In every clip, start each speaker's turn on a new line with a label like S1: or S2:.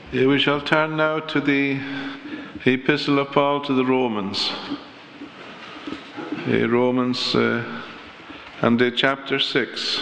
S1: We shall turn now to the Epistle of Paul to the Romans. Romans and chapter 6.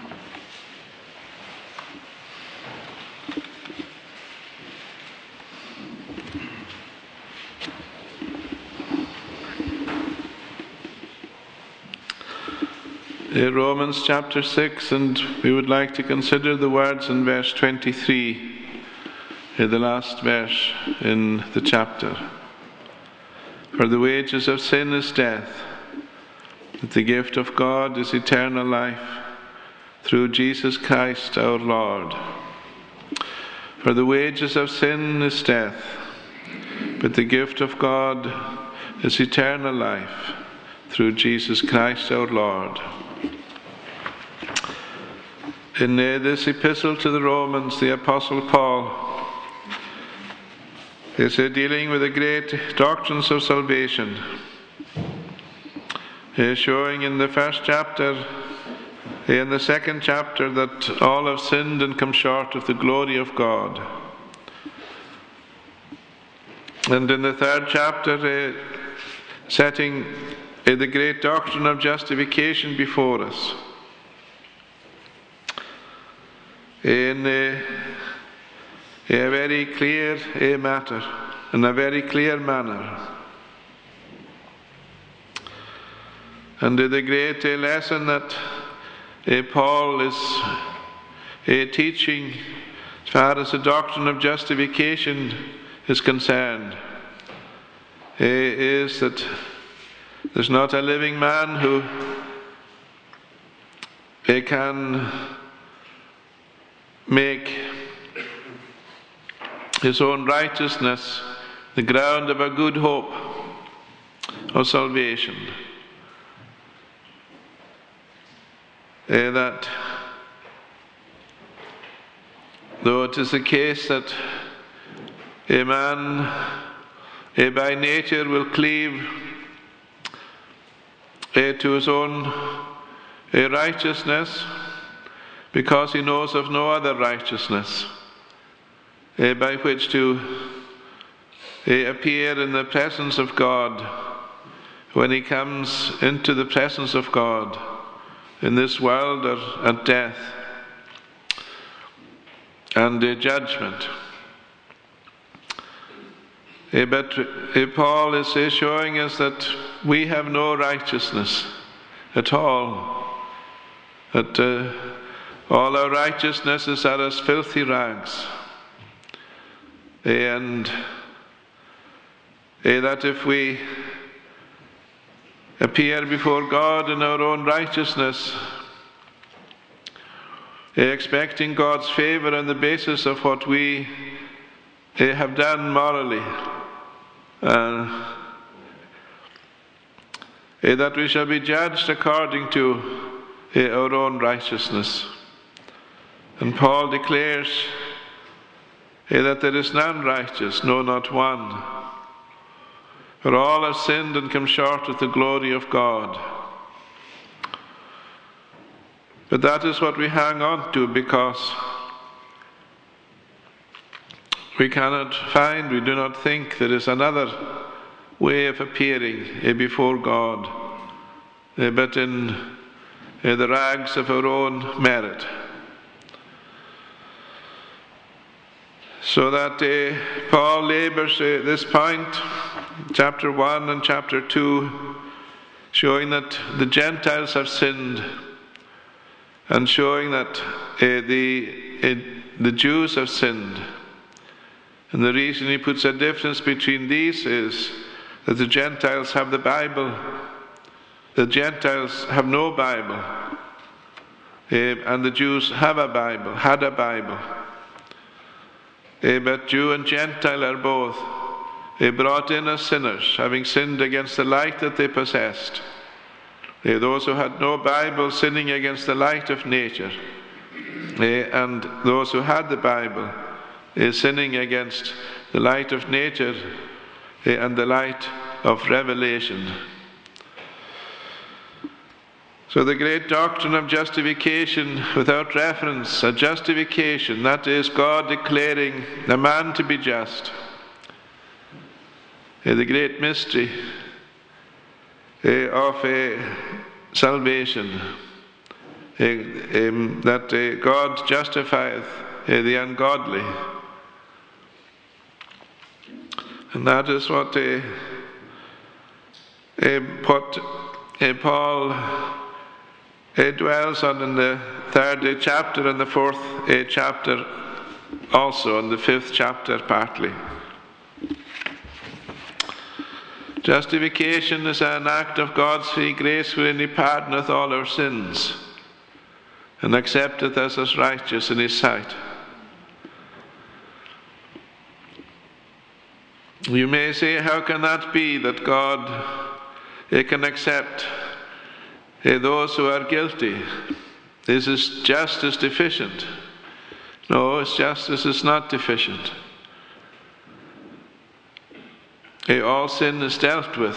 S1: Romans chapter 6, and we would like to consider the words in verse 23. The last verse in the chapter. For the wages of sin is death, but the gift of God is eternal life through Jesus Christ our Lord. For the wages of sin is death, but the gift of God is eternal life through Jesus Christ our Lord. In this epistle to the Romans, the Apostle Paul is dealing with the great doctrines of salvation. Showing in the first chapter, in the second chapter, that all have sinned and come short of the glory of God. And in the third chapter, setting the great doctrine of justification before us. In a very clear matter, in a very clear manner. And the great lesson that Paul is teaching as far as the doctrine of justification is concerned is that there's not a living man who can make his own righteousness the ground of a good hope of salvation. That though it is the case that a man by nature will cleave to his own righteousness because he knows of no other righteousness by which to appear in the presence of God when he comes into the presence of God in this world or at death and judgment. But Paul is showing us that we have no righteousness at all, that all our righteousnesses are as filthy rags. And that if we appear before God in our own righteousness, expecting God's favor on the basis of what we have done morally, that we shall be judged according to our own righteousness. And Paul declares that there is none righteous, no, not one. For all have sinned and come short of the glory of God. But that is what we hang on to, because we cannot find, we do not think there is another way of appearing before God, but in the rags of our own merit. So that Paul labours this point, chapter 1 and chapter 2, showing that the Gentiles have sinned, and showing that the Jews have sinned. And the reason he puts a difference between these is that the Gentiles have the Bible, the Gentiles have no Bible, and the Jews have a Bible, had a Bible. But Jew and Gentile are both brought in as sinners, having sinned against the light that they possessed. Those who had no Bible sinning against the light of nature, and those who had the Bible sinning against the light of nature and the light of revelation. So the great doctrine of justification without reference, a justification, that is God declaring a man to be just. The great mystery of salvation, that God justifieth the ungodly. And that is what Paul dwells on in the 3rd chapter and the 4th chapter also, and the 5th chapter partly. Justification is an act of God's free grace wherein He pardoneth all our sins and accepteth us as righteous in His sight. You may say, how can that be, that God can accept those who are guilty? Is His justice deficient? No, His justice is not deficient. All sin is dealt with.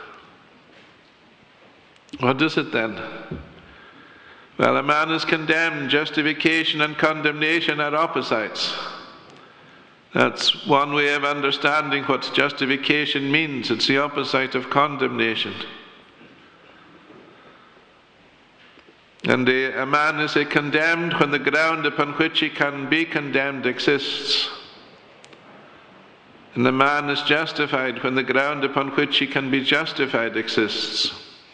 S1: What is it then? Well, a man is condemned. Justification and condemnation are opposites. That's one way of understanding what justification means. It's the opposite of condemnation. And a man is condemned when the ground upon which he can be condemned exists. And the man is justified when the ground upon which he can be justified exists.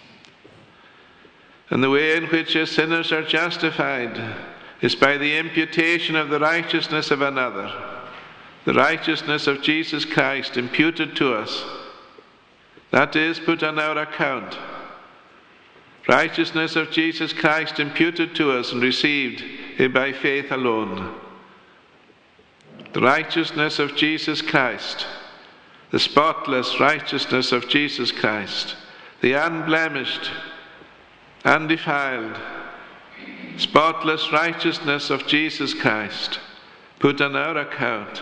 S1: And the way in which sinners are justified is by the imputation of the righteousness of another, the righteousness of Jesus Christ imputed to us. That is, put on our account. Righteousness of Jesus Christ imputed to us and received by faith alone. The righteousness of Jesus Christ, the spotless righteousness of Jesus Christ, the unblemished, undefiled, spotless righteousness of Jesus Christ, put on our account.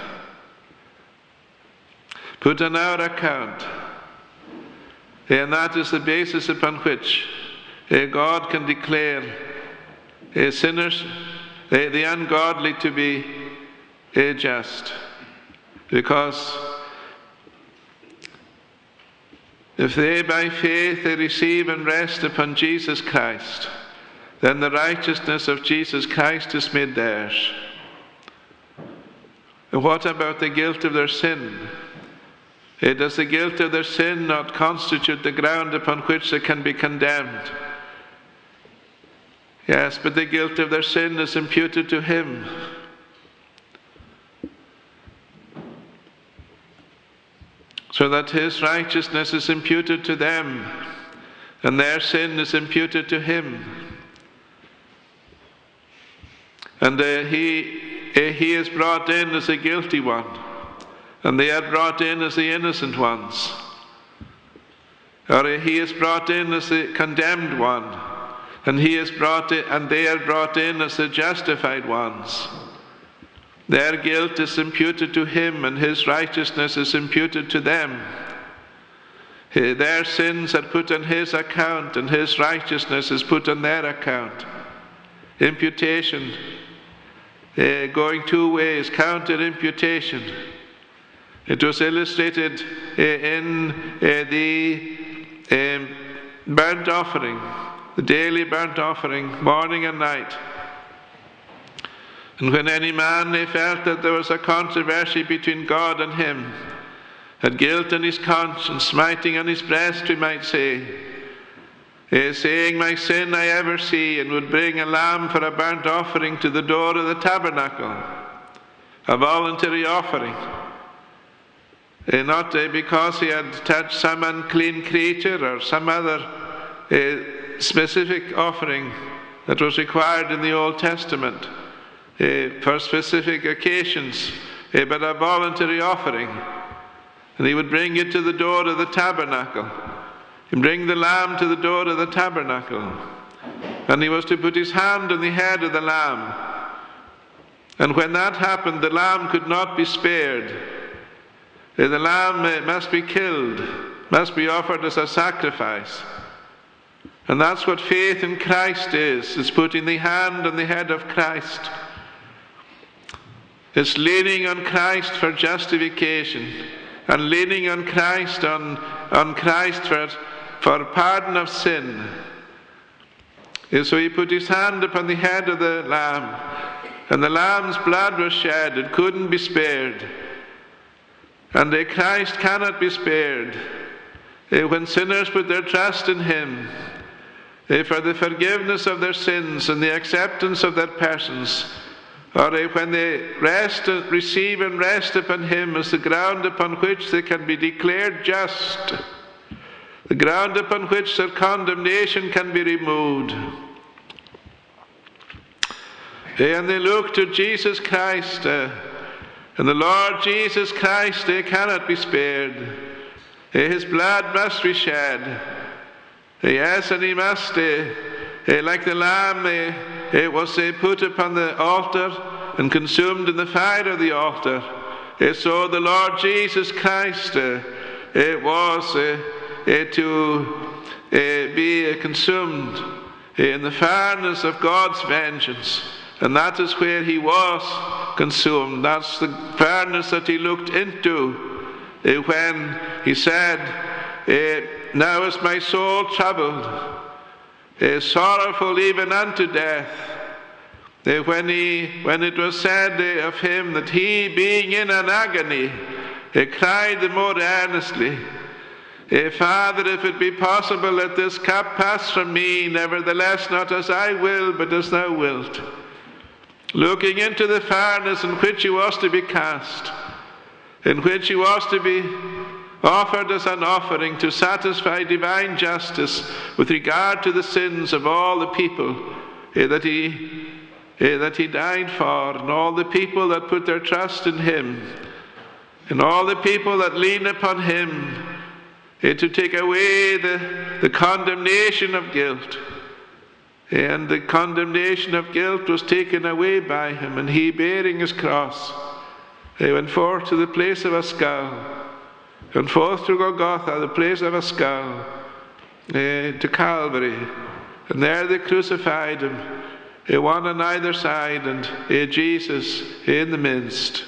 S1: Put on our account. And that is the basis upon which God can declare sinners, the ungodly, to be just. Because if they by faith they receive and rest upon Jesus Christ, then the righteousness of Jesus Christ is made theirs. And what about the guilt of their sin? Does the guilt of their sin not constitute the ground upon which they can be condemned? Yes, but the guilt of their sin is imputed to Him. So that His righteousness is imputed to them, and their sin is imputed to Him. And he is brought in as a guilty one, and they are brought in as the innocent ones. Or He is brought in as the condemned one, and they are brought in as the justified ones. Their guilt is imputed to Him, and His righteousness is imputed to them. Their sins are put on His account, and His righteousness is put on their account. Imputation, going two ways, counter imputation. It was illustrated in the burnt offering, the daily burnt offering, morning and night. And when any man felt that there was a controversy between God and him, had guilt in his conscience, smiting on his breast, we might say, saying, my sin I ever see, and would bring a lamb for a burnt offering to the door of the tabernacle, a voluntary offering, not because he had touched some unclean creature or some other specific offering that was required in the Old Testament for specific occasions, but a voluntary offering. And he would bring it to the door of the tabernacle. He'd bring the lamb to the door of the tabernacle. And he was to put his hand on the head of the lamb. And when that happened, the lamb could not be spared. The lamb must be killed, must be offered as a sacrifice. And that's what faith in Christ is. It's putting the hand on the head of Christ. It's leaning on Christ for justification, and leaning on Christ on Christ for pardon of sin. And so he put his hand upon the head of the lamb, and the lamb's blood was shed. It couldn't be spared. And Christ cannot be spared. When sinners put their trust in him, for the forgiveness of their sins and the acceptance of their persons, or when they receive and rest upon him as the ground upon which they can be declared just, the ground upon which their condemnation can be removed. And they look to Jesus Christ, and the Lord Jesus Christ cannot be spared. His blood must be shed. Yes, and he must, like the lamb, it was put upon the altar and consumed in the fire of the altar. So the Lord Jesus Christ it was to be consumed in the furnace of God's vengeance. And that is where he was consumed. That's the furnace that he looked into when he said, now is my soul troubled, sorrowful even unto death. When it was said of him that he, being in an agony, cried the more earnestly, Father, if it be possible, let this cup pass from me, nevertheless not as I will, but as thou wilt. Looking into the furnace in which he was to be cast, in which he was to be offered as an offering to satisfy divine justice with regard to the sins of all the people that he died for, and all the people that put their trust in him, and all the people that lean upon him to take away the condemnation of guilt. And the condemnation of guilt was taken away by him, and he, bearing his cross, went forth to the place of a skull, and forth to Golgotha, the place of a skull, to Calvary. And there they crucified him, one on either side, and Jesus in the midst.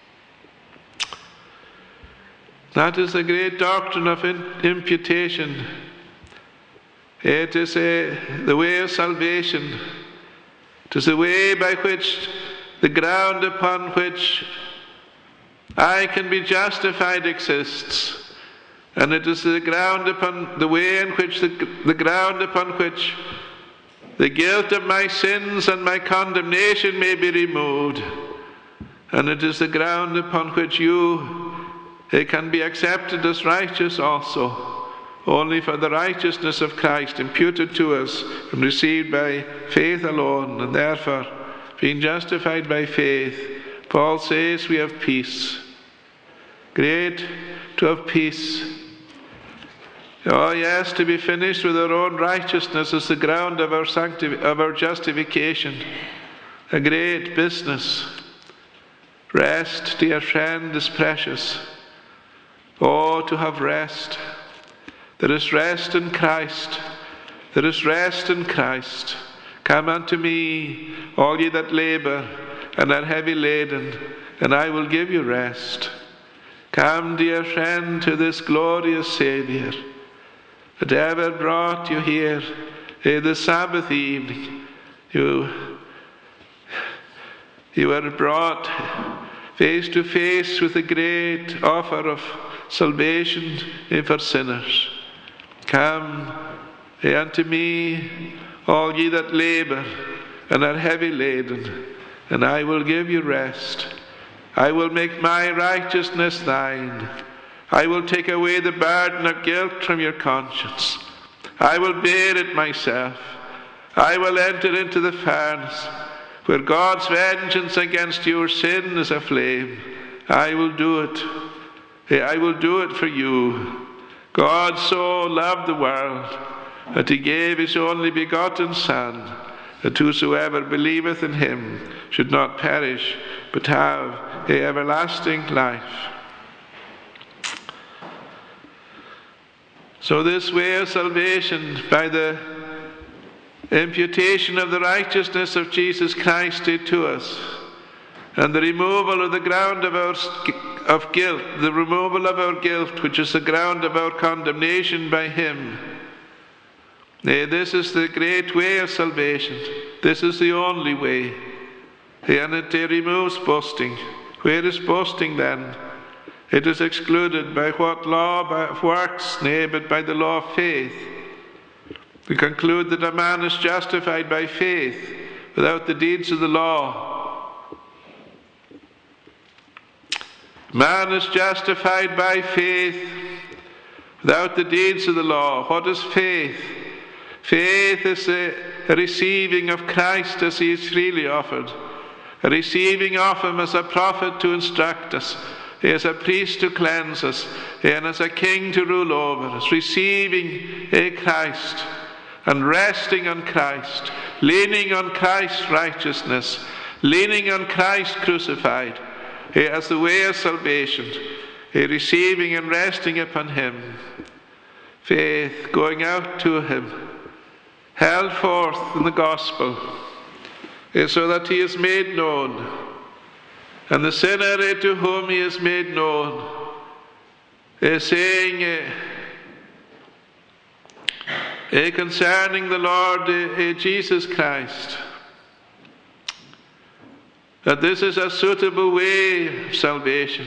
S1: That is the great doctrine of imputation. It is the way of salvation. It is the way by which, the ground upon which I can be justified exists. And it is the ground upon the way in which the ground upon which the guilt of my sins and my condemnation may be removed. And it is the ground upon which you can be accepted as righteous also, only for the righteousness of Christ imputed to us and received by faith alone. And therefore, being justified by faith, Paul says we have peace. Great to have peace. Oh yes, to be finished with our own righteousness as the ground of our justification. A great business. Rest, dear friend, is precious. Oh, to have rest. There is rest in Christ. There is rest in Christ. Come unto me, all ye that labor and are heavy laden, and I will give you rest. Come, dear friend, to this glorious Saviour that ever brought you here this Sabbath evening. You are brought face to face with the great offer of salvation for sinners. Come unto me, all ye that labor and are heavy laden, and I will give you rest. I will make my righteousness thine. I will take away the burden of guilt from your conscience. I will bear it myself. I will enter into the furnace where God's vengeance against your sin is aflame. I will do it. I will do it for you. God so loved the world that he gave his only begotten Son, that whosoever believeth in him should not perish, but have everlasting life. So this way of salvation, by the imputation of the righteousness of Jesus Christ to us, and the removal of the ground of guilt, the removal of our guilt, which is the ground of our condemnation by him. This is the great way of salvation. This is the only way. And it removes boasting. Where is boasting then? It is excluded by what law? By works? Nay, but by the law of faith. We conclude that a man is justified by faith without the deeds of the law. Man is justified by faith without the deeds of the law. What is faith? Faith is a receiving of Christ as he is freely offered, a receiving of him as a prophet to instruct us, as a priest to cleanse us, and as a king to rule over us, receiving a Christ and resting on Christ, leaning on Christ's righteousness, leaning on Christ crucified as the way of salvation, receiving and resting upon him. Faith, going out to him, held forth in the gospel, so that he is made known, and the sinner to whom he is made known, saying concerning the Lord Jesus Christ, that this is a suitable way of salvation.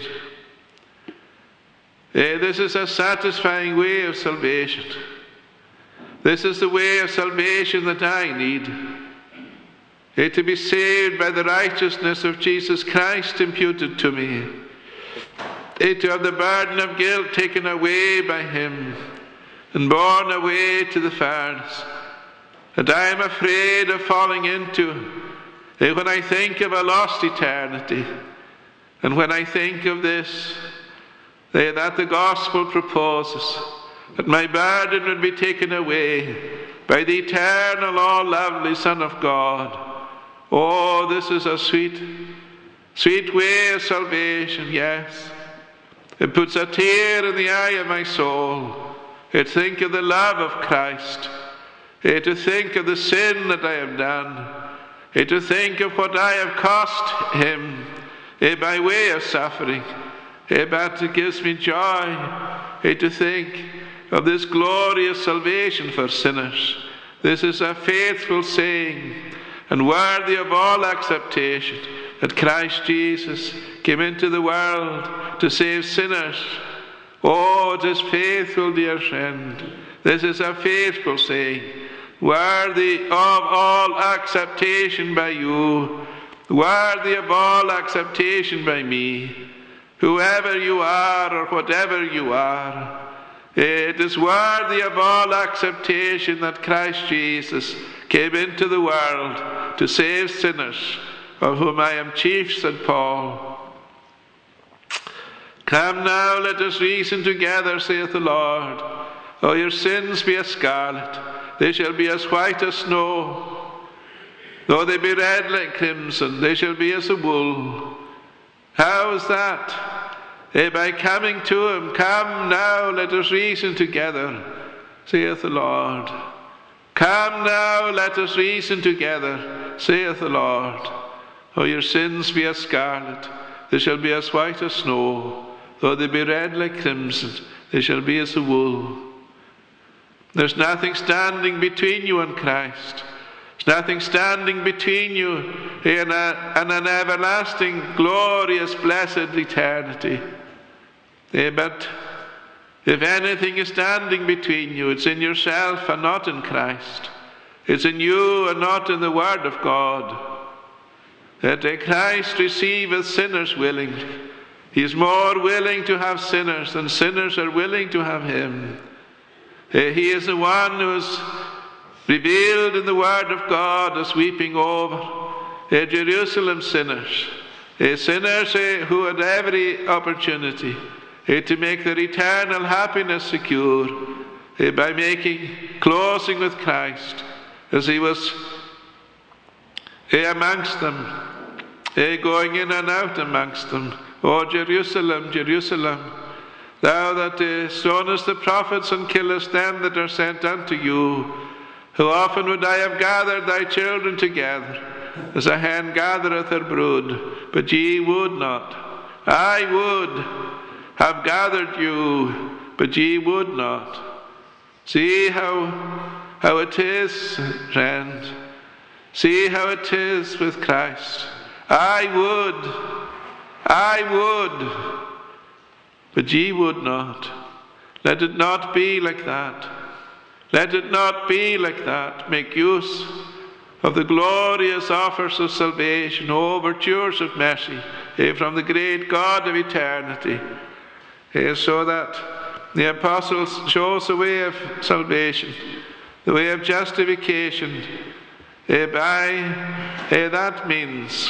S1: This is a satisfying way of salvation. This is the way of salvation that I need. To be saved by the righteousness of Jesus Christ imputed to me. To have the burden of guilt taken away by him and borne away to the furnace, that I am afraid of falling into when I think of a lost eternity, and when I think of this, that the gospel proposes, that my burden would be taken away by the eternal, all-lovely Son of God. Oh, this is a sweet, sweet way of salvation, yes. It puts a tear in the eye of my soul. To think of the love of Christ, to think of the sin that I have done, to think of what I have cost him by way of suffering, but it gives me joy to think of this glorious salvation for sinners. This is a faithful saying and worthy of all acceptation, that Christ Jesus came into the world to save sinners. Oh, it is faithful, dear friend. This is a faithful saying, worthy of all acceptation by you, worthy of all acceptation by me. Whoever you are or whatever you are, it is worthy of all acceptation that Christ Jesus came into the world to save sinners, of whom I am chief, said Paul. Come now, let us reason together, saith the Lord. Though your sins be as scarlet, they shall be as white as snow. Though they be red like crimson, they shall be as a wool. How is that? By coming to him. Come now, let us reason together, saith the Lord. Come now, let us reason together, saith the Lord. Though your sins be as scarlet, they shall be as white as snow. Though they be red like crimson, they shall be as a wool. There's nothing standing between you and Christ. There's nothing standing between you and an everlasting, glorious, blessed eternity. But if anything is standing between you, it's in yourself and not in Christ. It's in you and not in the Word of God. That Christ receiveth sinners willingly. He is more willing to have sinners than sinners are willing to have him. He is the one who is revealed in the Word of God as weeping over Jerusalem sinners. Sinners who had every opportunity to make their eternal happiness secure by closing with Christ as he was amongst them, going in and out amongst them. O Jerusalem, Jerusalem, thou that stonest the prophets and killest them that are sent unto you, How often would I have gathered thy children together, as a hen gathereth her brood, but ye would not. I would have gathered you, but ye would not. See how it is, friend. See how it is with Christ. I would, but ye would not. Let it not be like that. Let it not be like that. Make use of the glorious offers of salvation, overtures of mercy from the great God of eternity, so that the apostles show us the way of salvation, the way of justification. That means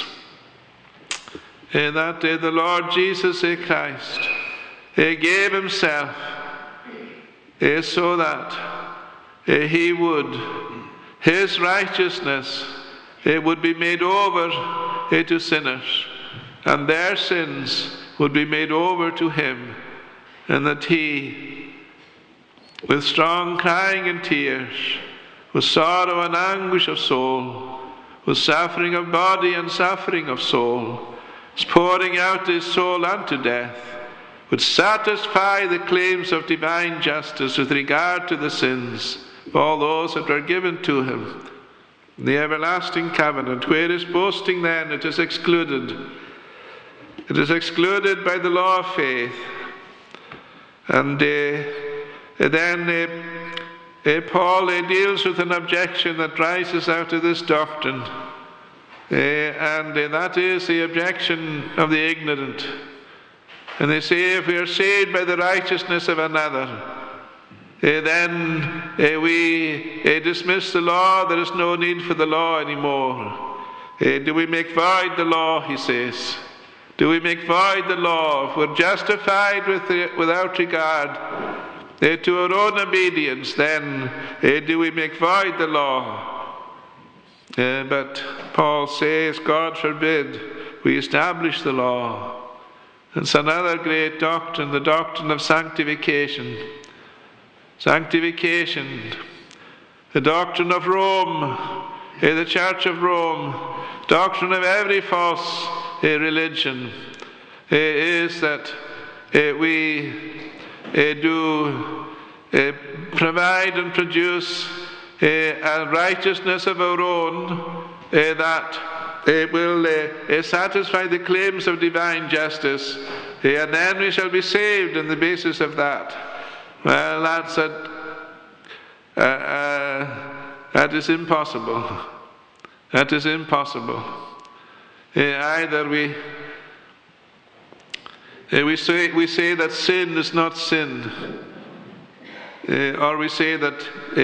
S1: that the Lord Jesus Christ gave himself so that he would, his righteousness would be made over to sinners, and their sins would be made over to him, and that he, with strong crying and tears, with sorrow and anguish of soul, with suffering of body and suffering of soul, was pouring out his soul unto death, would satisfy the claims of divine justice with regard to the sins of all those that were given to him. The everlasting covenant, where is boasting then? It is excluded. It is excluded by the law of faith. And then Paul deals with an objection that rises out of this doctrine, and that is the objection of the ignorant. And they say, if we are saved by the righteousness of another, then we dismiss the law. There is no need for the law anymore. Do we make void the law, he says? Do we make void the law? If we're justified without regard to our own obedience, then do we make void the law? But Paul says, God forbid we establish the law. It's another great doctrine, the doctrine of sanctification. Sanctification, the doctrine of Rome, the Church of Rome, doctrine of every false religion, is that we do provide and produce a righteousness of our own that will satisfy the claims of divine justice, and then we shall be saved on the basis of that. Well, that is impossible. That is impossible. Either we say that sin is not sin, or we say that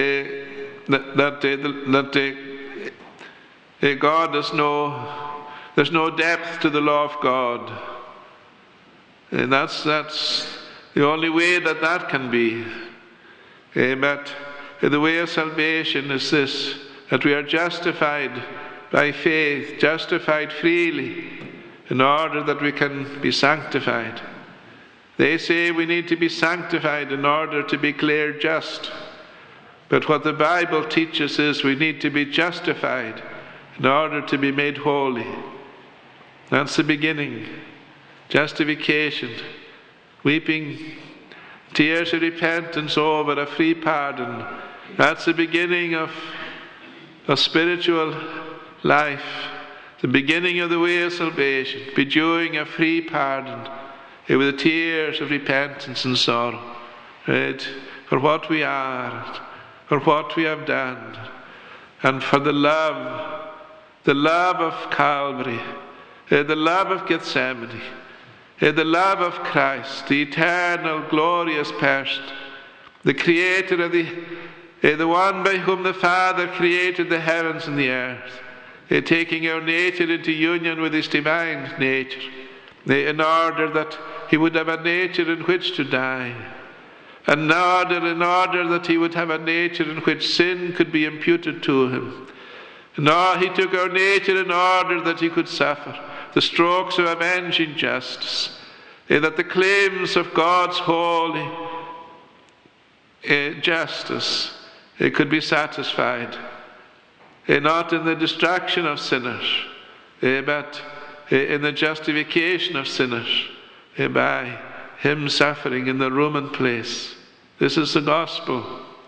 S1: God there's no depth to the law of God. And that's the only way that can be. But the way of salvation is this, that we are justified by faith, justified freely, in order that we can be sanctified. They say we need to be sanctified in order to be declared just. But what the Bible teaches is we need to be justified in order to be made holy. That's the beginning. Justification. Weeping tears of repentance over a free pardon. That's the beginning of a spiritual life. The beginning of the way of salvation. Bedewing a free pardon with the tears of repentance and sorrow. Right? For what we are, for what we have done, and for the love of Calvary, the love of Gethsemane, the love of Christ, the eternal, glorious person, the creator of the one by whom the Father created the heavens and the earth, taking our nature into union with his divine nature, in order that he would have a nature in which to die, and in order that he would have a nature in which sin could be imputed to him. No, he took our nature in order that he could suffer the strokes of avenging justice, that the claims of God's holy justice could be satisfied, not in the destruction of sinners, but in the justification of sinners by him suffering in the Roman place. This is the gospel.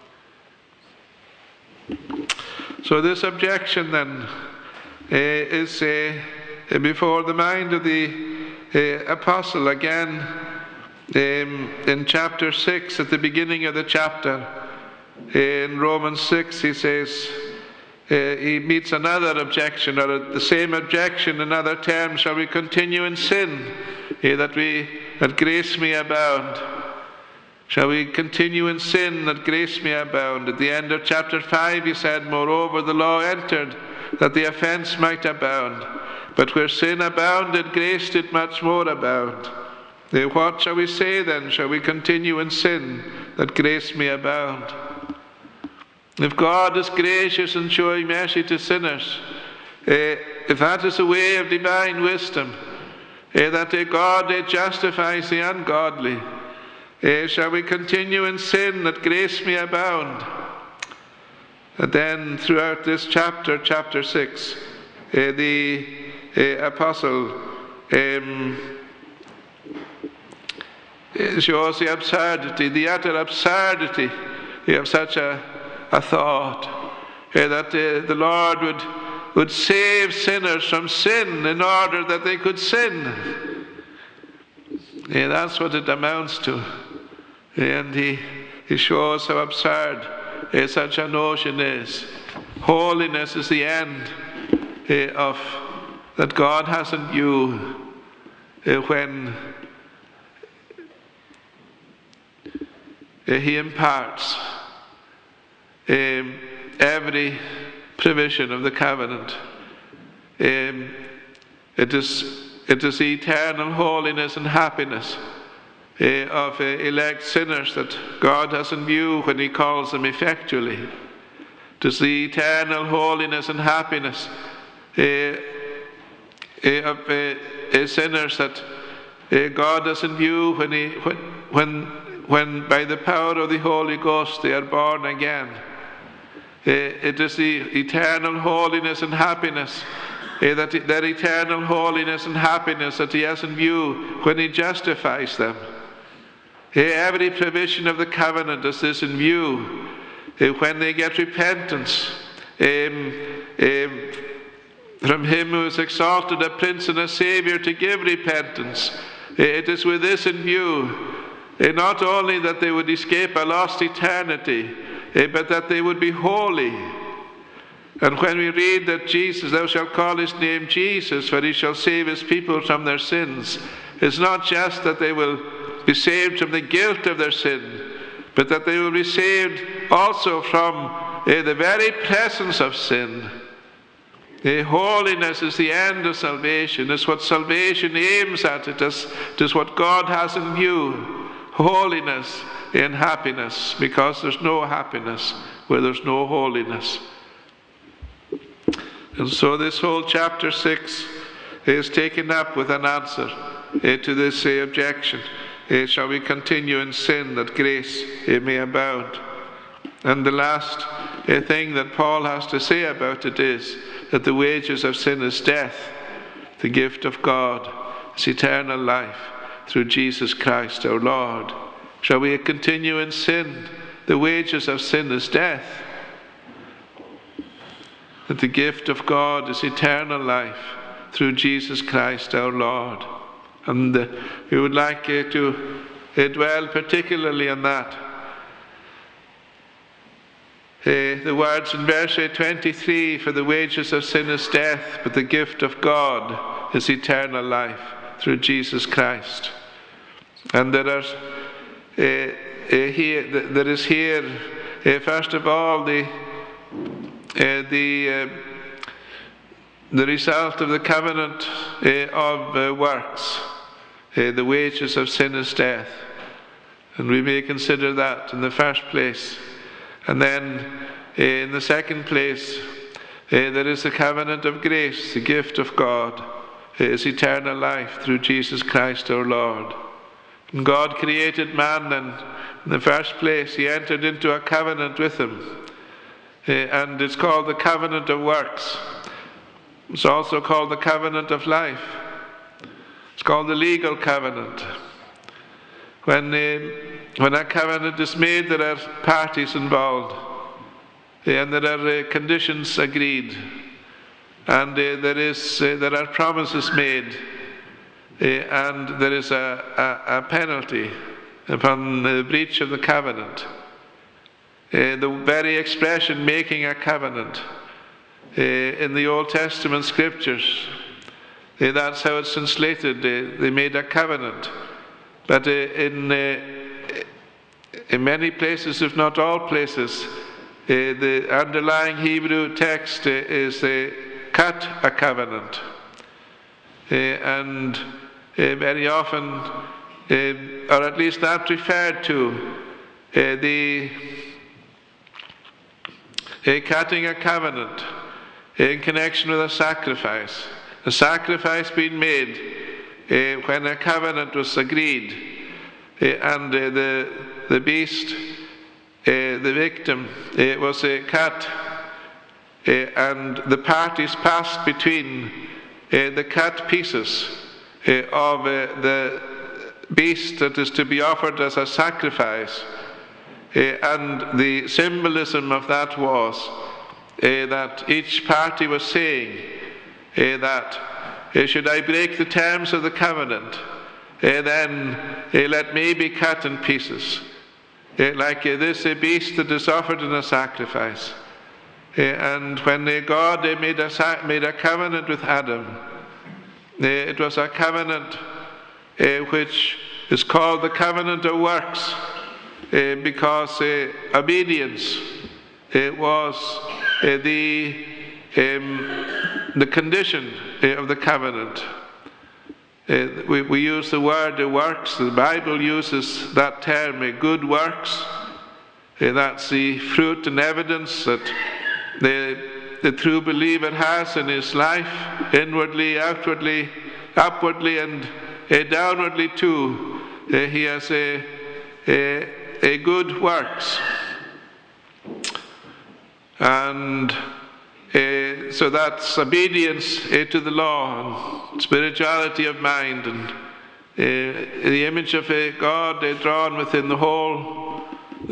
S1: So this objection then is before the mind of the apostle again in chapter 6, at the beginning of the chapter. In Romans 6 he says, he meets another objection, or the same objection in other terms. Shall we continue in sin, that grace may abound? Shall we continue in sin that grace may abound? At the end of chapter 5 he said, moreover the law entered that the offense might abound. But where sin abounded, grace did much more abound. What shall we say then? Shall we continue in sin that grace may abound? If God is gracious in showing mercy to sinners, if that is the way of divine wisdom, that God justifies the ungodly, shall we continue in sin that grace may abound? And then throughout this chapter, chapter 6, the apostle shows the absurdity, the utter absurdity of such a thought, that the Lord would save sinners from sin in order that they could sin. That's what it amounts to. And he shows how absurd such a notion is. Holiness is the end of that God has in view when he imparts every provision of the covenant. It is the eternal holiness and happiness of elect sinners that God has in view when he calls them effectually. It is the eternal holiness and happiness of sinners that God has in view when by the power of the Holy Ghost they are born again. It is the eternal holiness and happiness, that eternal holiness and happiness that he has in view when he justifies them. Every provision of the covenant is this in view. When they get repentance from him who is exalted a prince and a saviour to give repentance, it is with this in view, not only that they would escape a lost eternity, but that they would be holy. And when we read that Jesus, thou shalt call his name Jesus, for he shall save his people from their sins, it's not just that they will be saved from the guilt of their sin, but that they will be saved also from the very presence of sin. Holiness is the end of salvation. It's what salvation aims at. It is what God has in view. Holiness and happiness, because there's no happiness where there's no holiness. And so this whole chapter 6 is taken up with an answer to this objection. Shall we continue in sin that grace may abound? And the last thing that Paul has to say about it is that the wages of sin is death. The gift of God is eternal life through Jesus Christ our Lord. Shall we continue in sin? The wages of sin is death. That the gift of God is eternal life through Jesus Christ our Lord. And we would like to dwell particularly on that. The words in verse 23, for the wages of sin is death, but the gift of God is eternal life through Jesus Christ. And there is here, first of all, the result of the covenant of works. The wages of sin is death. And we may consider that in the first place. And then in the second place, there is the covenant of grace, the gift of God, is eternal life through Jesus Christ our Lord. And God created man, and in the first place he entered into a covenant with him. and it's called the covenant of works. It's also called the covenant of life. It's called the legal covenant. When a covenant is made, there are parties involved, and there are conditions agreed, and there are promises made, and there is a penalty upon the breach of the covenant. The very expression "making a covenant" in the Old Testament scriptures, that's how it's translated. They made a covenant. But in many places, if not all places, the underlying Hebrew text is cut a covenant. And very often, or at least that referred to, the cutting a covenant in connection with a sacrifice being made when a covenant was agreed, and the beast, the victim, was cut, and the parties passed between the cut pieces of the beast that is to be offered as a sacrifice. And the symbolism of that was that each party was saying that should I break the terms of the covenant, then let me be cut in pieces, like this beast that is offered in a sacrifice. And when God made a covenant with Adam, it was a covenant which is called the covenant of works, because obedience was the condition of the covenant. We use the word works. The Bible uses that term, good works. That's the fruit and evidence that the true believer has in his life, inwardly, outwardly, upwardly, and downwardly too. He has a good works. And so that's obedience to the law, and spirituality of mind, and the image of God drawn within the whole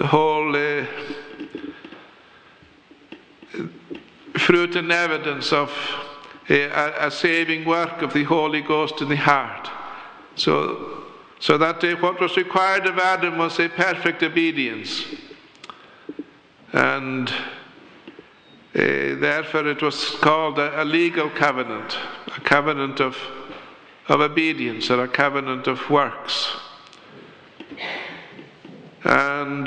S1: fruit and evidence of a saving work of the Holy Ghost in the heart. So that what was required of Adam was a perfect obedience, and therefore it was called a legal covenant, a covenant of obedience, or a covenant of works. And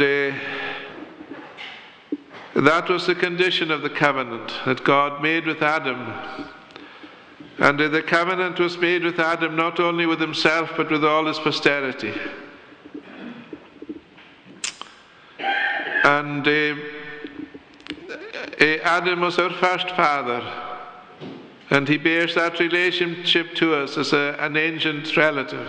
S1: that was the condition of the covenant that God made with Adam. And the covenant was made with Adam not only with himself but with all his posterity. And Adam was our first father, and he bears that relationship to us as an ancient relative.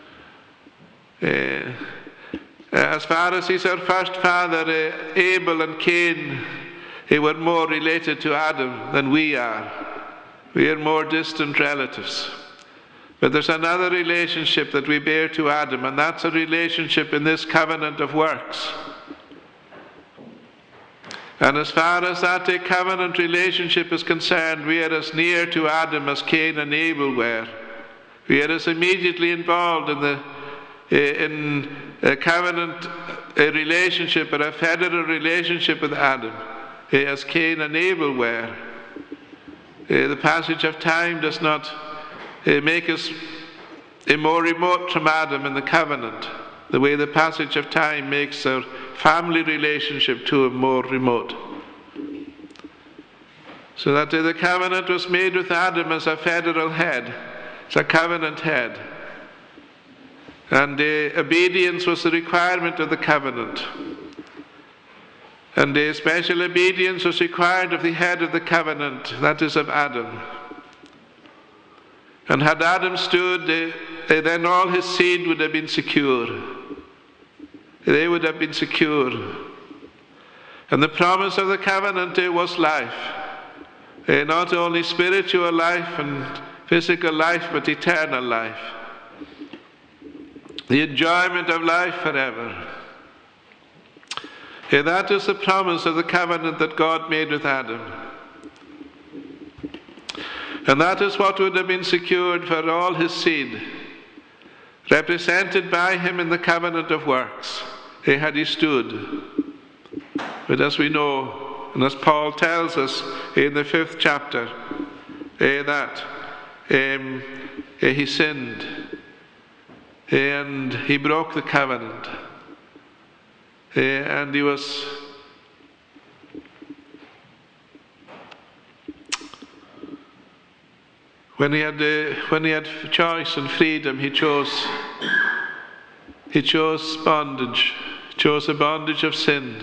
S1: As far as he's our first father, Abel and Cain were more related to Adam than we are. We are more distant relatives. But there's another relationship that we bear to Adam, and that's a relationship in this covenant of works. And as far as that covenant relationship is concerned, we are as near to Adam as Cain and Abel were. We are as immediately involved in a covenant relationship, or a federal relationship with Adam, as Cain and Abel were. The passage of time does not make us more remote from Adam in the covenant, the way the passage of time makes our family relationship to him more remote. So that the covenant was made with Adam as a federal head. It's a covenant head. And obedience was the requirement of the covenant. And special obedience was required of the head of the covenant, that is of Adam. And had Adam stood, then all his seed would have been secure. They would have been secure. And the promise of the covenant was life. Not only spiritual life and physical life, but eternal life. The enjoyment of life forever. That is the promise of the covenant that God made with Adam. And that is what would have been secured for all his seed, represented by him in the covenant of works, had he stood. But as we know, and as Paul tells us in the 5th chapter, that he sinned and he broke the covenant, and he was when he had choice and freedom, he chose bondage, chose the bondage of sin.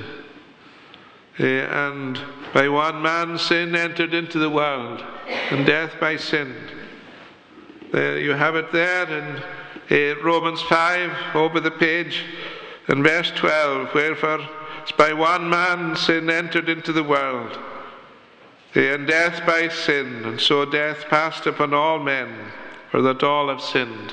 S1: And by one man sin entered into the world, and death by sin. You have it there in Romans 5, over the page, in verse 12, wherefore it's by one man sin entered into the world, and death by sin, and so death passed upon all men, for that all have sinned.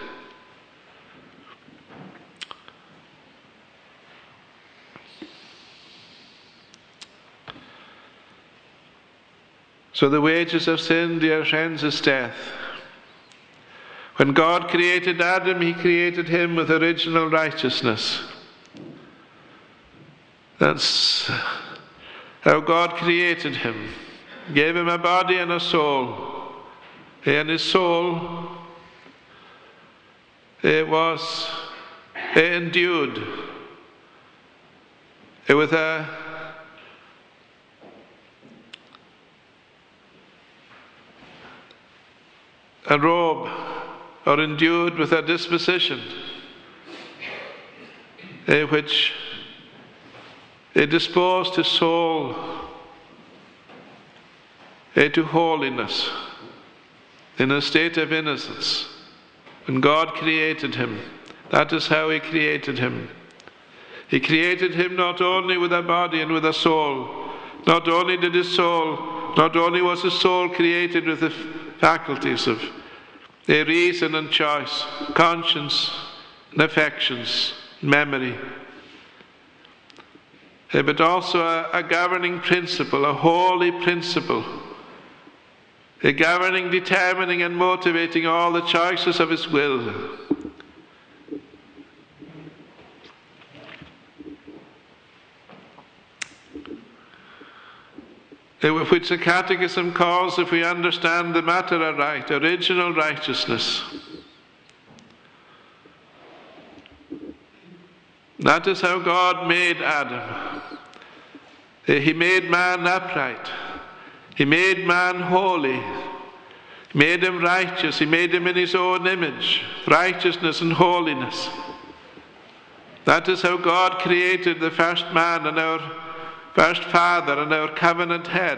S1: So the wages of sin, dear friends, is death. When God created Adam, he created him with original righteousness. That's how God created him. Gave him a body and a soul. And his soul was endued with a robe, or endued with a disposition which disposed his soul to holiness in a state of innocence. When God created him, that is how he created him. He created him not only with a body and with a soul. Not only was his soul created with the faculties of reason and choice, conscience and affections, memory, but also a governing principle, a holy principle, a governing, determining and motivating all the choices of his will. Which the Catechism calls, if we understand the matter aright, original righteousness. That is how God made Adam. He made man upright. He made man holy. He made him righteous. He made him in his own image, righteousness and holiness. That is how God created the first man and our first father and our covenant head.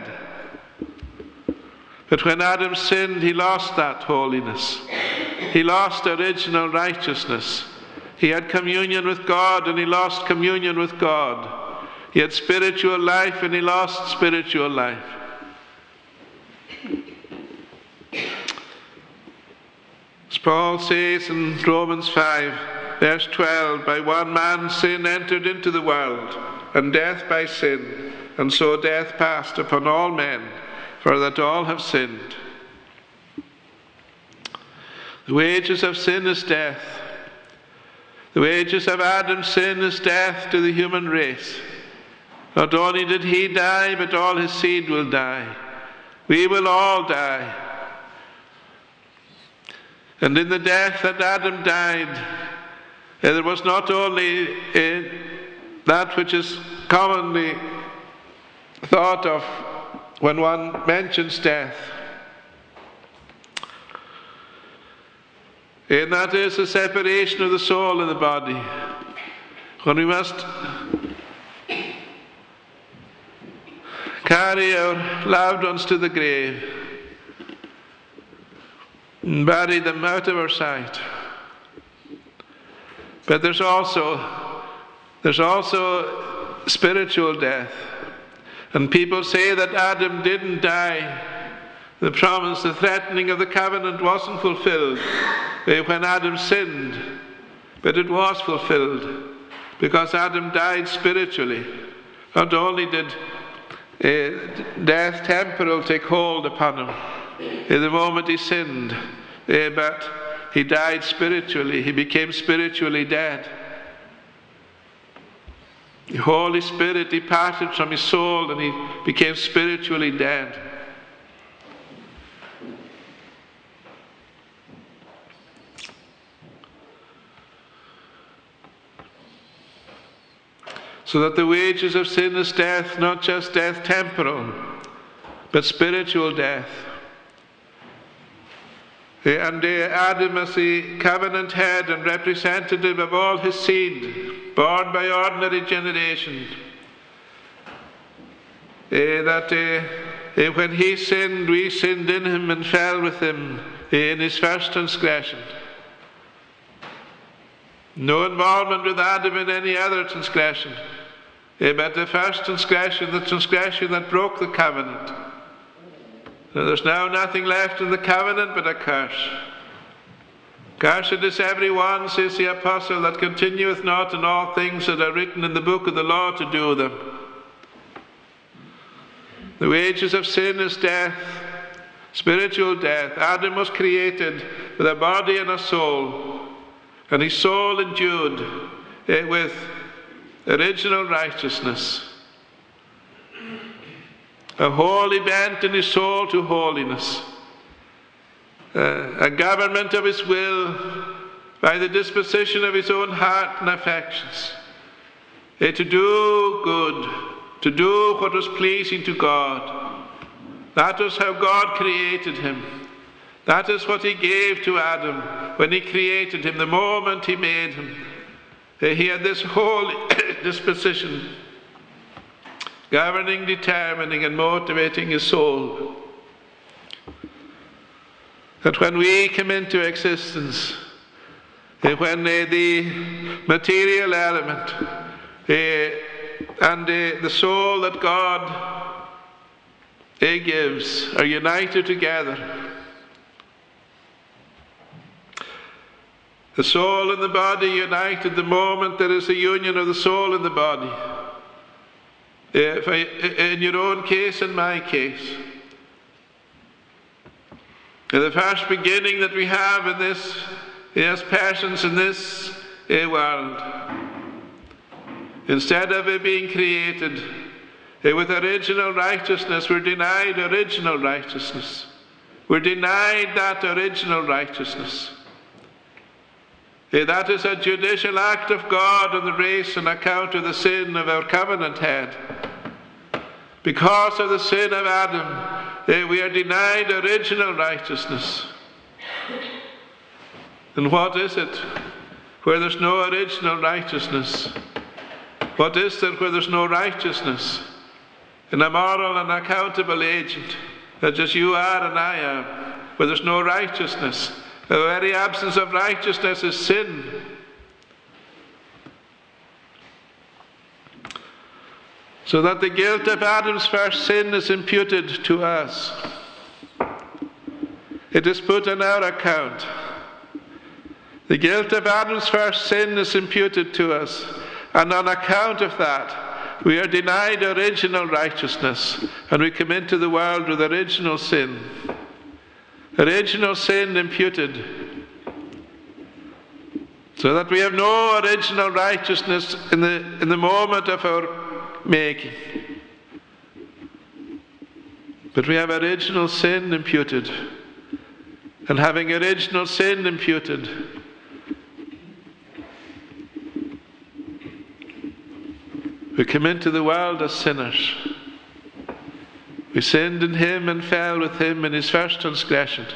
S1: But when Adam sinned, he lost that holiness. He lost original righteousness. He had communion with God and he lost communion with God. He had spiritual life and he lost spiritual life. As Paul says in Romans 5, verse 12, by one man sin entered into the world, and death by sin, and so death passed upon all men, for that all have sinned. The wages of sin is death. The wages of Adam's sin is death to the human race. Not only did he die, but all his seed will die. We will all die. And in the death that Adam died, there was not only that which is commonly thought of when one mentions death, and that is the separation of the soul and the body, when we must carry our loved ones to the grave and bury them out of our sight. But there's also spiritual death. And people say that Adam didn't die. The promise, the threatening of the covenant wasn't fulfilled when Adam sinned, but it was fulfilled because Adam died spiritually. Not only did death temporal take hold upon him in the moment he sinned, but he died spiritually. He became spiritually dead. The Holy Spirit departed from his soul and he became spiritually dead. So that the wages of sin is death, not just death temporal, but spiritual death. And Adam, as the covenant head and representative of all his seed, born by ordinary generation, when he sinned, we sinned in him and fell with him in his first transgression. No involvement with Adam in any other transgression, but the first transgression, the transgression that broke the covenant. There's now nothing left in the covenant but a curse. Cursed is every one, says the apostle, that continueth not in all things that are written in the book of the law to do them. The wages of sin is death, spiritual death. Adam was created with a body and a soul, and his soul endued with original righteousness. A holy bent in his soul to holiness. A government of his will by the disposition of his own heart and affections. To do good, to do what was pleasing to God. That was how God created him. That is what he gave to Adam when he created him, the moment he made him. He had this holy disposition, governing, determining, and motivating his soul. That when we come into existence, when the material element and the soul that God gives are united together, the soul and the body united the moment there is a union of the soul and the body. In your own case and my case. The first beginning that we have in this, as persons in this world, instead of it being created with original righteousness, we're denied original righteousness. We're denied that original righteousness. That is a judicial act of God on the race on account of the sin of our covenant head. Because of the sin of Adam, we are denied original righteousness. And what is it where there's no original righteousness? What is there where there's no righteousness? In a moral and accountable agent, such as you are and I am, where there's no righteousness. The very absence of righteousness is sin. So that the guilt of Adam's first sin is imputed to us. It is put on our account. The guilt of Adam's first sin is imputed to us, and on account of that, we are denied original righteousness, and we come into the world with original sin. Original sin imputed. So that we have no original righteousness in the moment of our making. But we have original sin imputed. And having original sin imputed, we come into the world as sinners. We sinned in him and fell with him in his first transgression.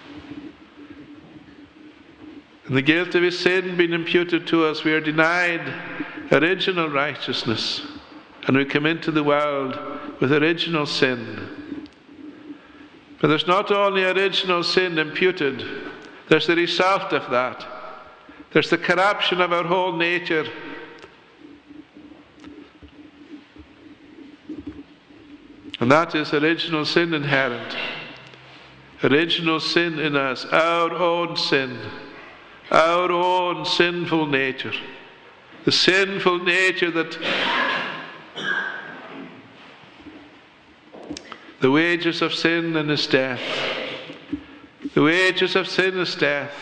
S1: And the guilt of his sin being imputed to us, we are denied original righteousness. And we come into the world with original sin. But there's not only original sin imputed, there's the result of that. There's the corruption of our whole nature. And that is original sin inherent. Original sin in us, our own sin, our own sinful nature. The sinful nature that the wages of sin is death. The wages of sin is death.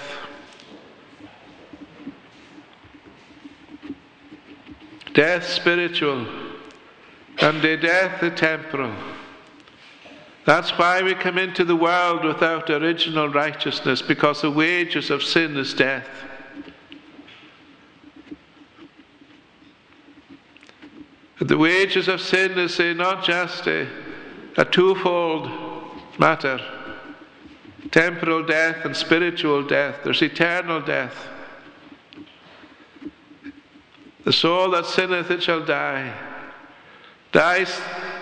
S1: Death spiritual and a death temporal. That's why we come into the world without original righteousness, because the wages of sin is death. The wages of sin is not just a twofold matter. Temporal death and spiritual death. There's eternal death. The soul that sinneth, it shall die. Dies.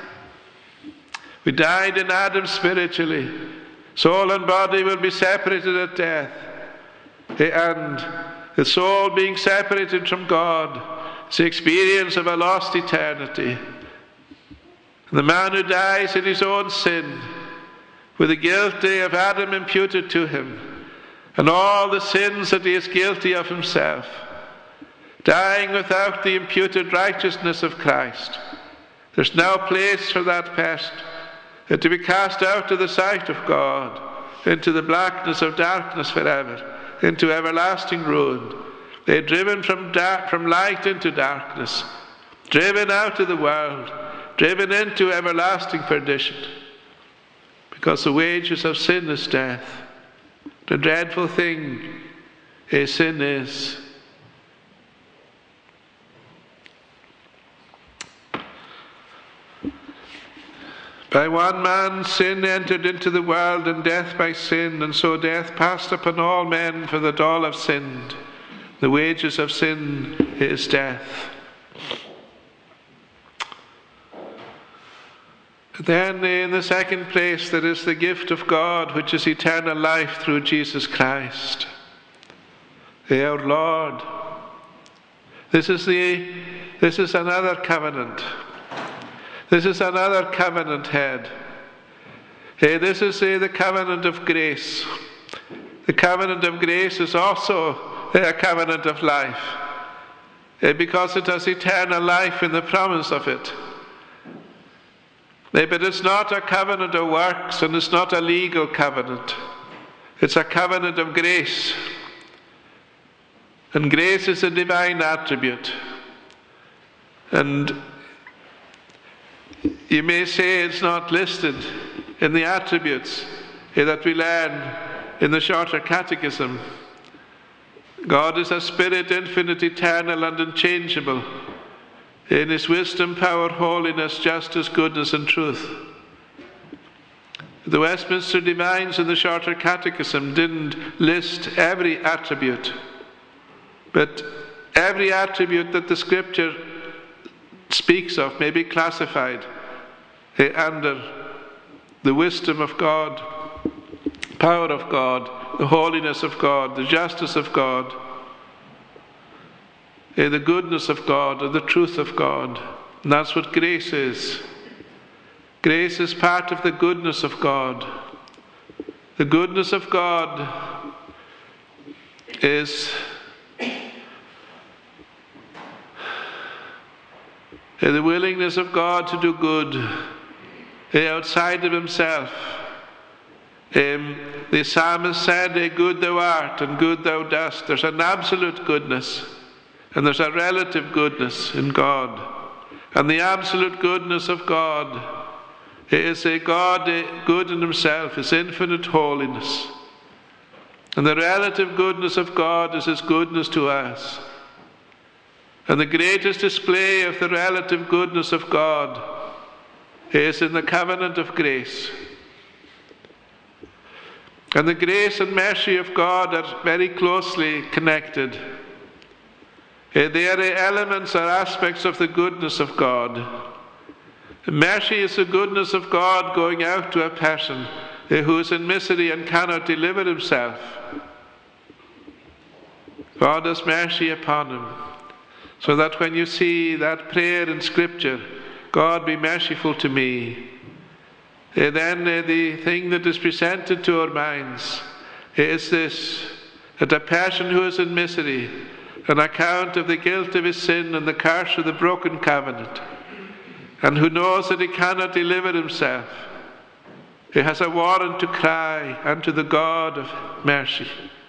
S1: We died in Adam spiritually. Soul and body will be separated at death. And the soul being separated from God is the experience of a lost eternity. And the man who dies in his own sin, with the guilty of Adam imputed to him, and all the sins that he is guilty of himself, dying without the imputed righteousness of Christ, there's no place for that person to be cast out of the sight of God, into the blackness of darkness forever, into everlasting ruin. They're driven from light into darkness, driven out of the world, driven into everlasting perdition. Because the wages of sin is death. The dreadful thing sin is. By one man sin entered into the world, and death by sin, and so death passed upon all men, for that all have sinned. The wages of sin is death. Then in the second place there is the gift of God, which is eternal life through Jesus Christ, our Lord. This is another covenant. This is another covenant head. This is the covenant of grace. The covenant of grace is also a covenant of life, because it has eternal life in the promise of it. But it's not a covenant of works, and it's not a legal covenant. It's a covenant of grace. And grace is a divine attribute. And you may say it's not listed in the attributes that we learn in the Shorter Catechism. God is a spirit, infinite, eternal, and unchangeable, in his wisdom, power, holiness, justice, goodness, and truth. The Westminster Divines in the Shorter Catechism didn't list every attribute, but every attribute that the Scripture speaks of may be classified under the wisdom of God, power of God, the holiness of God, the justice of God, the goodness of God, or the truth of God. And that's what grace is. Grace is part of the goodness of God. The goodness of God is the willingness of God to do good outside of himself. The psalmist said, good thou art and good thou dost. There's an absolute goodness and there's a relative goodness in God. And the absolute goodness of God is a God good in himself, his infinite holiness. And the relative goodness of God is his goodness to us. And the greatest display of the relative goodness of God is in the covenant of grace. And the grace and mercy of God are very closely connected. They are elements or aspects of the goodness of God. Mercy is the goodness of God going out to a person who is in misery and cannot deliver himself. God has mercy upon him. So that when you see that prayer in Scripture, God be merciful to me, Then the thing that is presented to our minds is this, that a person who is in misery on account of the guilt of his sin and the curse of the broken covenant, and who knows that he cannot deliver himself, he has a warrant to cry unto the God of mercy.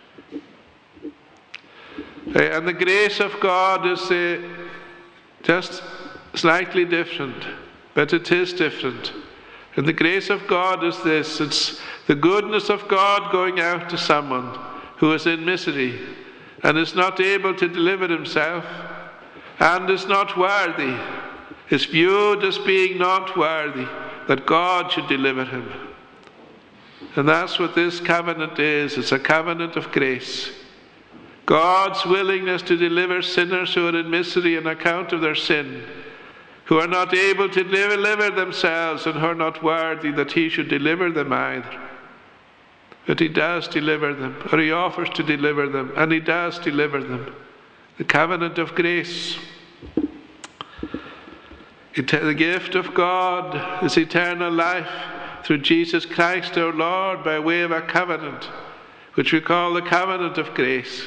S1: And the grace of God is just slightly different, but it is different. And the grace of God is this: it's the goodness of God going out to someone who is in misery and is not able to deliver himself and is not worthy, is viewed as being not worthy, that God should deliver him. And that's what this covenant is. It's a covenant of grace. God's willingness to deliver sinners who are in misery on account of their sin, who are not able to deliver themselves and who are not worthy that he should deliver them either. But he does deliver them, or he offers to deliver them, and he does deliver them. The covenant of grace. The gift of God is eternal life through Jesus Christ our Lord by way of a covenant, which we call the covenant of grace.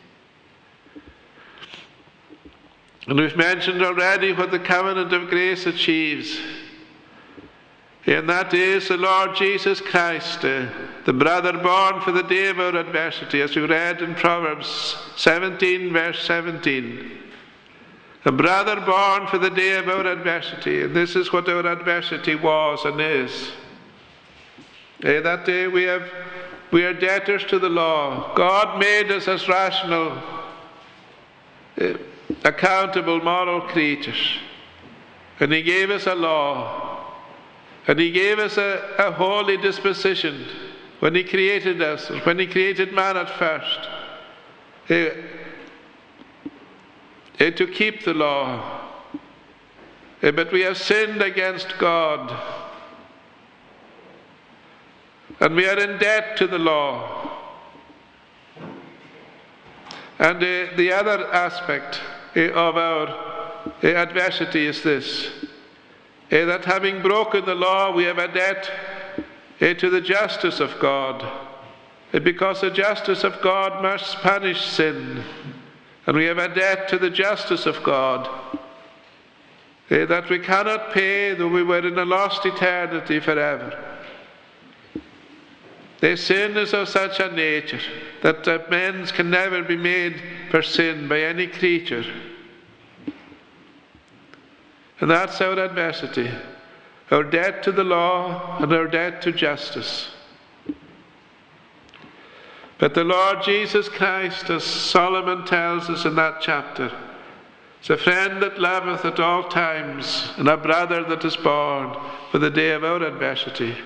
S1: And we've mentioned already what the covenant of grace achieves. And that is the Lord Jesus Christ, the brother born for the day of our adversity, as we read in Proverbs 17, verse 17. A brother born for the day of our adversity. And this is what our adversity was and is. That day we are debtors to the law. God made us as rational, accountable, moral creatures. And he gave us a law. And he gave us a holy disposition when he created us, when he created man at first. To keep the law. But we have sinned against God. And we are in debt to the law. And the other aspect of our adversity is this, that having broken the law, we have a debt to the justice of God, because the justice of God must punish sin, and we have a debt to the justice of God that we cannot pay, though we were in a lost eternity forever. Sin is of such a nature that amends can never be made for sin by any creature. And that's our adversity, our debt to the law and our debt to justice. But the Lord Jesus Christ, as Solomon tells us in that chapter, is a friend that loveth at all times, and a brother that is born for the day of our adversity.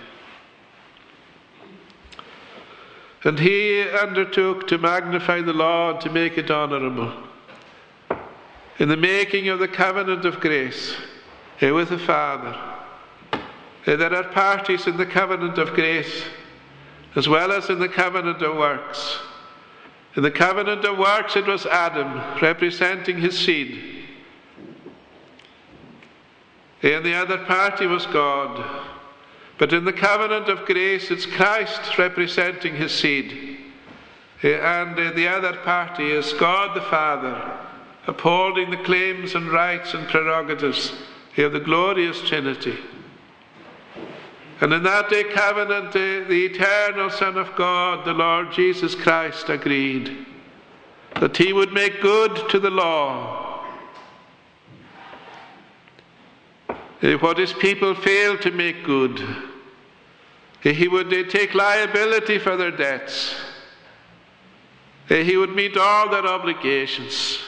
S1: And he undertook to magnify the law and to make it honourable. In the making of the covenant of grace with the Father, there are parties in the covenant of grace as well as in the covenant of works. In the covenant of works it was Adam representing his seed, and the other party was God. But in the covenant of grace it's Christ representing his seed, and the other party is God the Father upholding the claims and rights and prerogatives of the glorious Trinity. And in that day covenant, the eternal Son of God, the Lord Jesus Christ, agreed that he would make good to the law what his people failed to make good. He would take liability for their debts. He would meet all their obligations.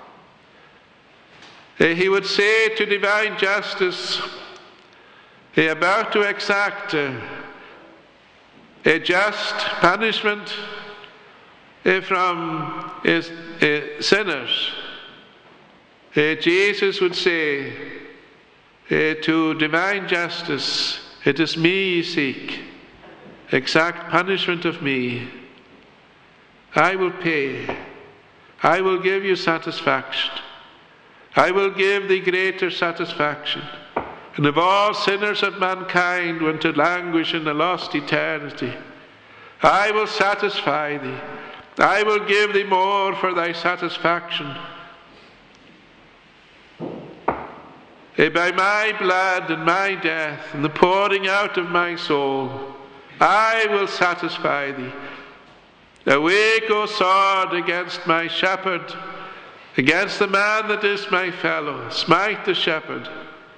S1: He would say to divine justice, about to exact a just punishment from sinners, Jesus would say to divine justice, it is me ye seek, exact punishment of me. I will pay. I will give you satisfaction. I will give thee greater satisfaction. and if all sinners of mankind went to languish in a lost eternity, I will satisfy thee. I will give thee more for thy satisfaction. By my blood and my death and the pouring out of my soul, I will satisfy thee. Awake, O sword, against my shepherd, against the man that is my fellow. Smite the shepherd.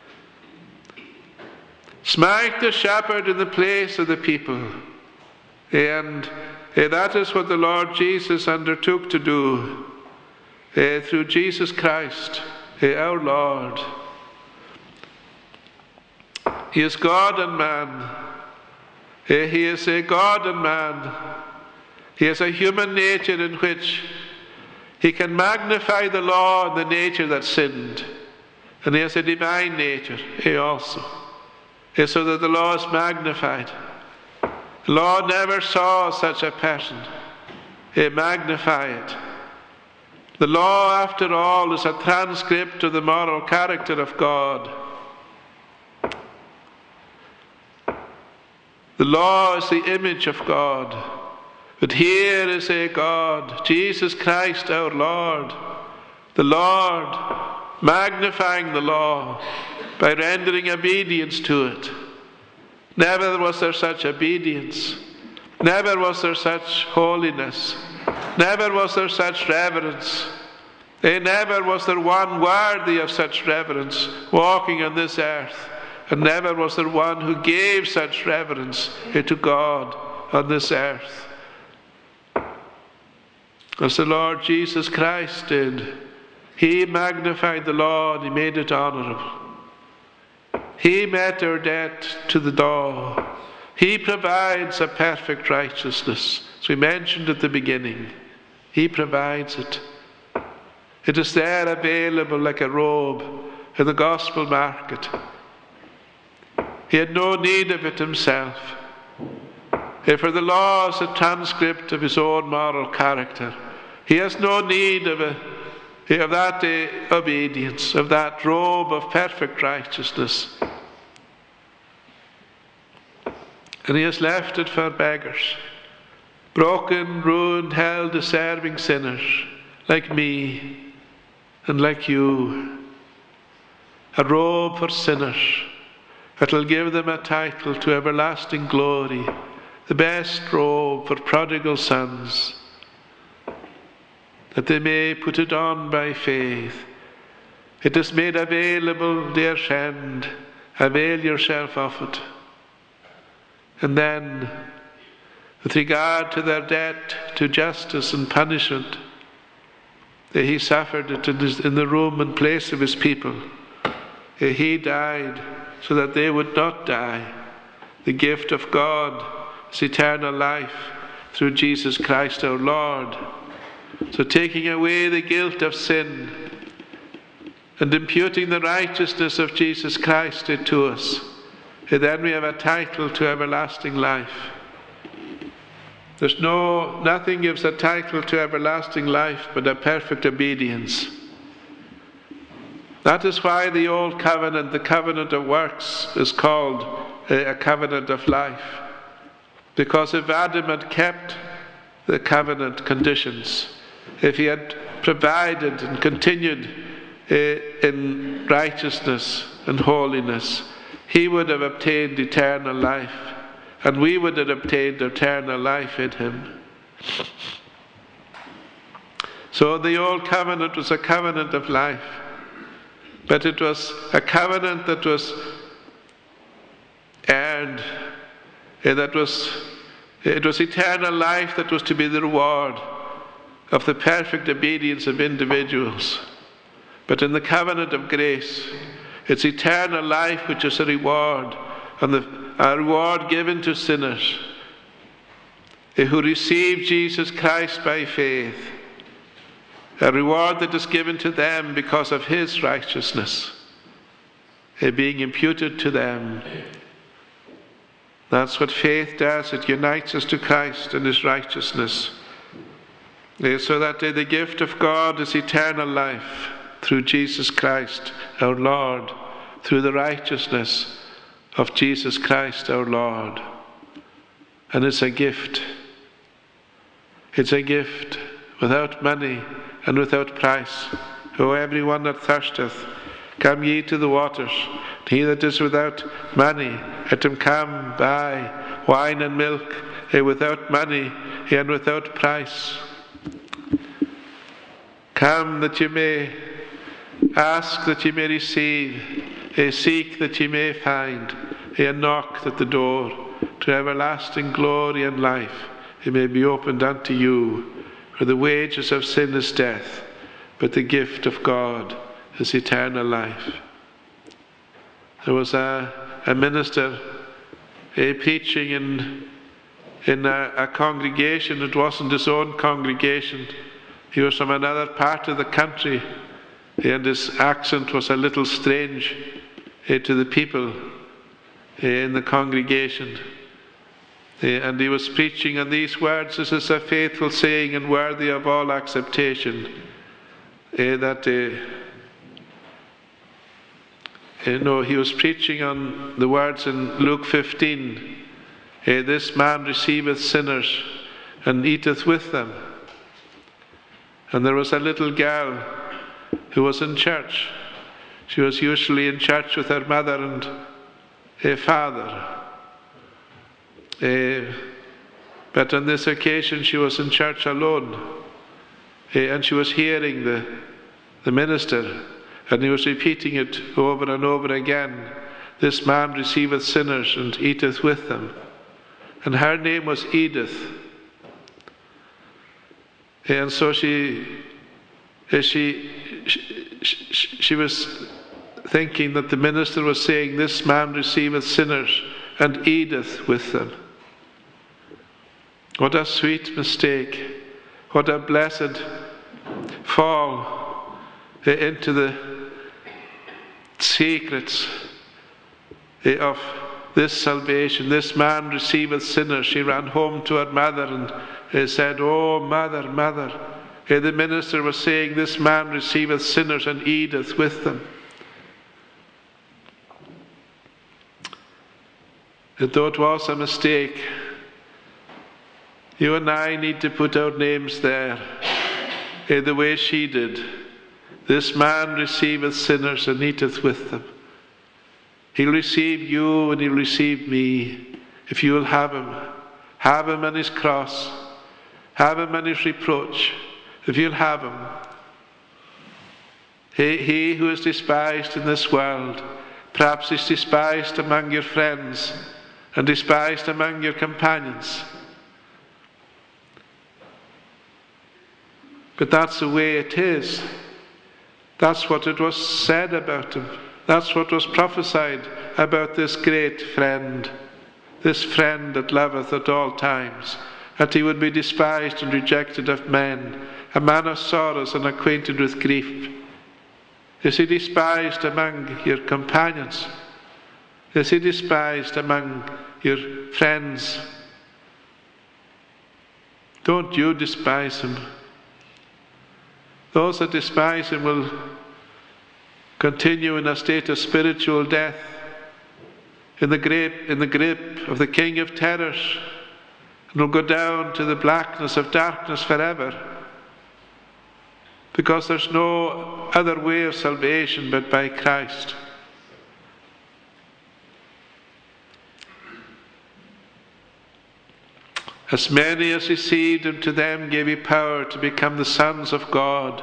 S1: Smite the shepherd in the place of the people. And that is what the Lord Jesus undertook to do through Jesus Christ, our Lord. He is God and man. He is a God and man. He has a human nature in which he can magnify the law and the nature that sinned. And he has a divine nature also. So that the law is magnified. The law never saw such a person. Magnify it. The law, after all, is a transcript of the moral character of God. The law is the image of God. But here is a God, Jesus Christ our Lord, the Lord magnifying the law by rendering obedience to it. Never was there such obedience. Never was there such holiness. Never was there such reverence. Never was there one worthy of such reverence walking on this earth. And never was there one who gave such reverence to God on this earth as the Lord Jesus Christ did. He magnified the law and he made it honorable. He met our debt to the law. He provides a perfect righteousness. As we mentioned at the beginning, he provides it. It is there available like a robe in the gospel market. He had no need of it himself. For the law is a transcript of his own moral character. He has no need of that obedience, of that robe of perfect righteousness. And he has left it for beggars, broken, ruined, hell deserving sinners like me and like you. A robe for sinners that will give them a title to everlasting glory, the best robe for prodigal sons, that they may put it on by faith. It is made available, dear friend. Avail yourself of it. And then, with regard to their debt to justice and punishment, he suffered it in the room and place of his people. He died so that they would not die. The gift of God is eternal life through Jesus Christ our Lord. So taking away the guilt of sin and imputing the righteousness of Jesus Christ to us, then we have a title to everlasting life. Nothing gives a title to everlasting life but a perfect obedience. That is why the old covenant, the covenant of works, is called a covenant of life. Because if Adam had kept the covenant conditions, if he had provided and continued in righteousness and holiness, he would have obtained eternal life, and we would have obtained eternal life in him. So the old covenant was a covenant of life, but it was a covenant that was earned. It was eternal life that was to be the reward of the perfect obedience of individuals. But in the covenant of grace, it's eternal life which is a reward, and a reward given to sinners who receive Jesus Christ by faith. A reward that is given to them because of his righteousness, being imputed to them. That's what faith does. It unites us to Christ and his righteousness. So that the gift of God is eternal life through Jesus Christ our Lord. through the righteousness of Jesus Christ our Lord. And it's a gift. It's a gift without money and without price. O everyone that thirsteth, come ye to the waters. He that is without money, let him come buy wine and milk, without money and without price. Come that ye may ask, that ye may receive, seek that ye may find, and knock at the door to everlasting glory and life. It may be opened unto you. For the wages of sin is death, but the gift of God is eternal life. There was a minister preaching in a congregation. It wasn't his own congregation. He was from another part of the country, and his accent was a little strange to the people in the congregation. And he was preaching on these words. This is a faithful saying and worthy of all acceptation. He was preaching on the words in Luke 15. This man receiveth sinners and eateth with them. And there was a little girl who was in church. She was usually in church with her mother and her father. But on this occasion she was in church alone, and she was hearing the minister, and he was repeating it over and over again. This man receiveth sinners and eateth with them. And her name was Edith. And so she was thinking that the minister was saying, this man receiveth sinners and eateth with them. What a sweet mistake. What a blessed fall into the secrets of this salvation. This man receiveth sinners. She ran home to her mother and said, "Oh, mother, mother." The minister was saying, this man receiveth sinners and eateth with them. And though it was a mistake, you and I need to put our names there the way she did. This man receiveth sinners and eateth with them. He'll receive you and he'll receive me if you will have him. Have him and his cross. Have him and his reproach. If you'll have him. He who is despised in this world, perhaps is despised among your friends and despised among your companions. But that's the way it is. That's what it was said about him. That's what was prophesied about this great friend. This friend that loveth at all times. That he would be despised and rejected of men. A man of sorrows and acquainted with grief. Is he despised among your companions? Is he despised among your friends? Don't you despise him. Those that despise him will continue in a state of spiritual death, in the grip of the King of Terrors, and will go down to the blackness of darkness forever, because there's no other way of salvation but by Christ. As many as received him, to them gave he power to become the sons of God.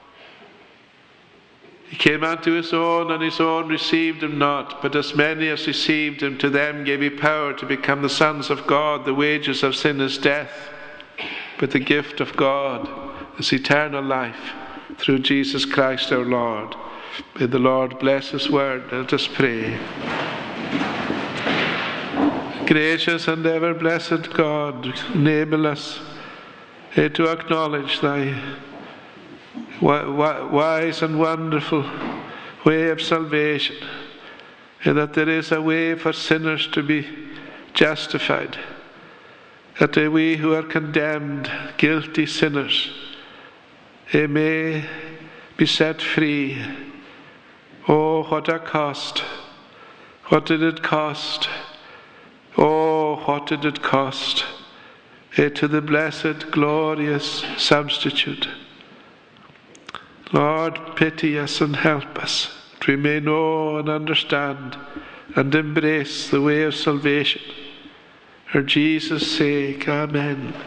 S1: He came unto his own, and his own received him not. But as many as received him, to them gave he power to become the sons of God. The wages of sin is death, but the gift of God is eternal life through Jesus Christ our Lord. May the Lord bless his word. Let us pray. Gracious and ever blessed God, enable us to acknowledge thy wise and wonderful way of salvation, and that there is a way for sinners to be justified, that we who are condemned, guilty sinners, may be set free. Oh, Oh, what a cost. What did it cost? Oh, what did it cost? To the blessed, glorious substitute. Lord, pity us and help us, that we may know and understand and embrace the way of salvation. For Jesus' sake, amen.